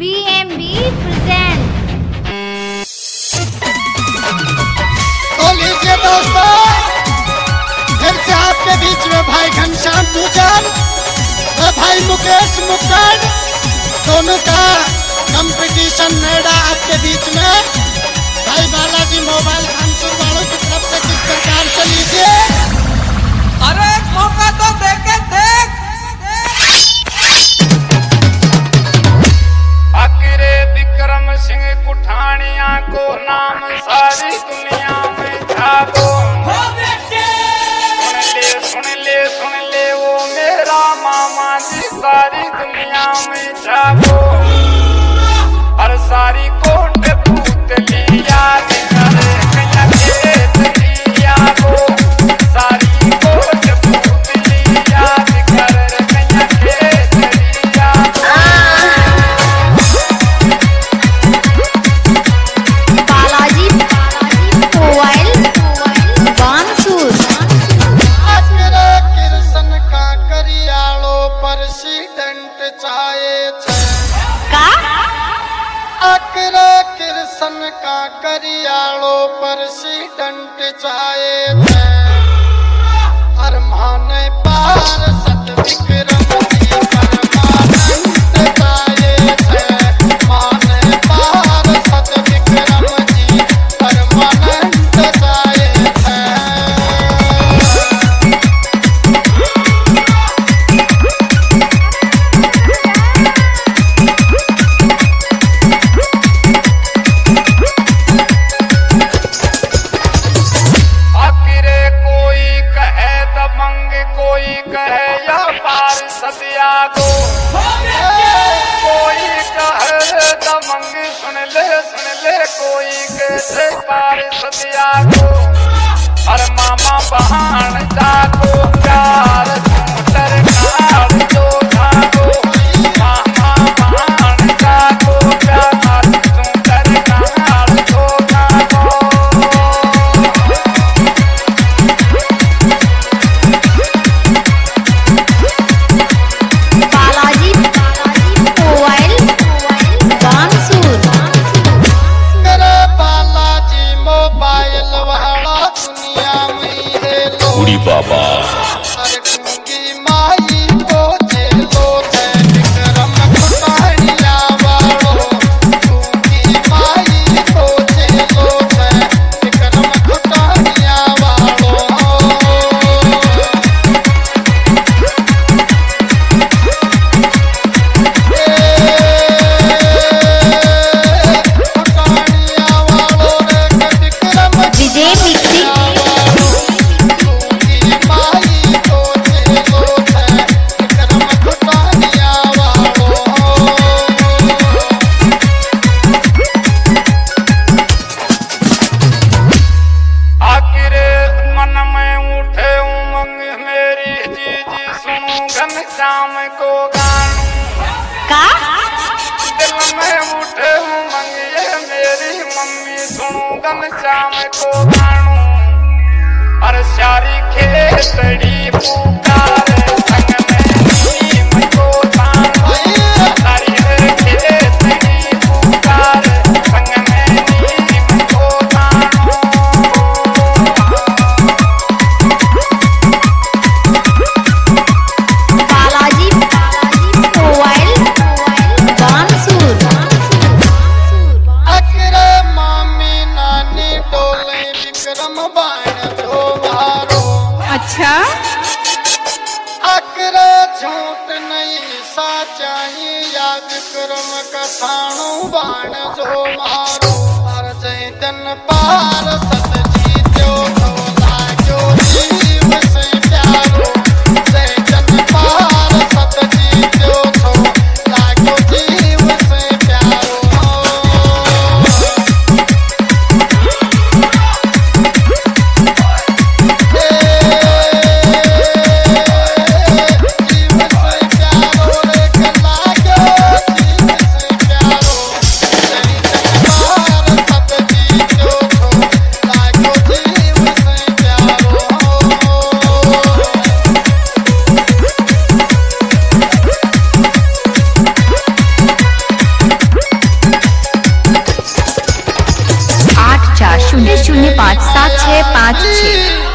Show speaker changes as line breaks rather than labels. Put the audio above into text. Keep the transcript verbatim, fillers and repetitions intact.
B M be present.
तो लीजिए दोस्तों, फिर से आपके बीच में भाई घनश्याम पूजन और भाई मुकेश मुक्कड़ दोनों का कंपटीशन नेड़ा आपके बीच में। भाई बालाजी मोबाइल खानपुर वालों की तरफ से किस प्रकार से लीजिए।
अरे एक मौका तो देखे देख।
अकिरे विक्रम सिंह कुठानिया को नाम सारी दुनिया में छापो। सुन ले सुन ले सुन ले वो मेरा मामा जी सारी दुनिया में छापो। और सारी कोट पूत लिया करे कन्या खेत लिया को। सारी कोट पूत लिया करे कन्या खेत लिया।
बालाजी मोबाइल बानसूर।
अकिरे कृष्ण का करियालो प्रेसिडेंट चाहे छे।
का
अकिरे कृष्ण का करियालो प्रेसिडेंट चाहे छे। और माने पार सत विक्रम जी परमानंद चाहे छे। माने पार सत विक्रम जी परमानंद चाहे छे।
आखिरे कोई कहे दबंग कोई कहे या पार सतिया को। कोई कहे दबंग सुन ले सुन ले कोई कहे पार सतिया को। और मामा बहान जाको प्यार सुंदर कार जो जाको। मामा बहान जाको प्यार सुंदर कार जो जाको।
बालाजी मोबाइल बानसूर।
मेरे बालाजी मोबाइल वाला दुनिया में है लो।
गुड़ी बाबा
अरे गूंगी माई को जेलो थे विक्रम कुठानिया वालो। गूंगी माई को जेलो थे विक्रम कुठानिया वालो। कुठानिया वालों रे विक्रम
विजय मिक्सी
गूंगी माई को जेलो थे विक्रम कुठानिया वालो।
आखिरे मन में उठे उमंग मेरी जीजी सुनू घनश्याम को गानू।
का
दिल में उठे उमंग ये मेरी मम्मी सुनू घनश्याम को गानू। और सारी खेतड़ी पुकारे संग में नीम को तानू। सारी खेतड़ी पुकारे संग में नीम को तानू।
बालाजी मोबाइल बानसूर।
अकिरे मामी नानी डोले विक्रम बाण जो मारो।
अच्छा
अकिरे झूठ नहीं साचाई या विक्रम का साणु बाण जो मारो। हर जय दिन पार सत जीत्यो तो लाग्यो जीव से प्यारो। जय दिन पार सत जीत्यो तो लाग्यो जीव से प्यारो। जीव से प्यारो रे लाग्यो जीव से प्यारो। जय दिन पार सत जीत्यो तो
चार शून्य शून्य पाँच सात छः पाँच छः।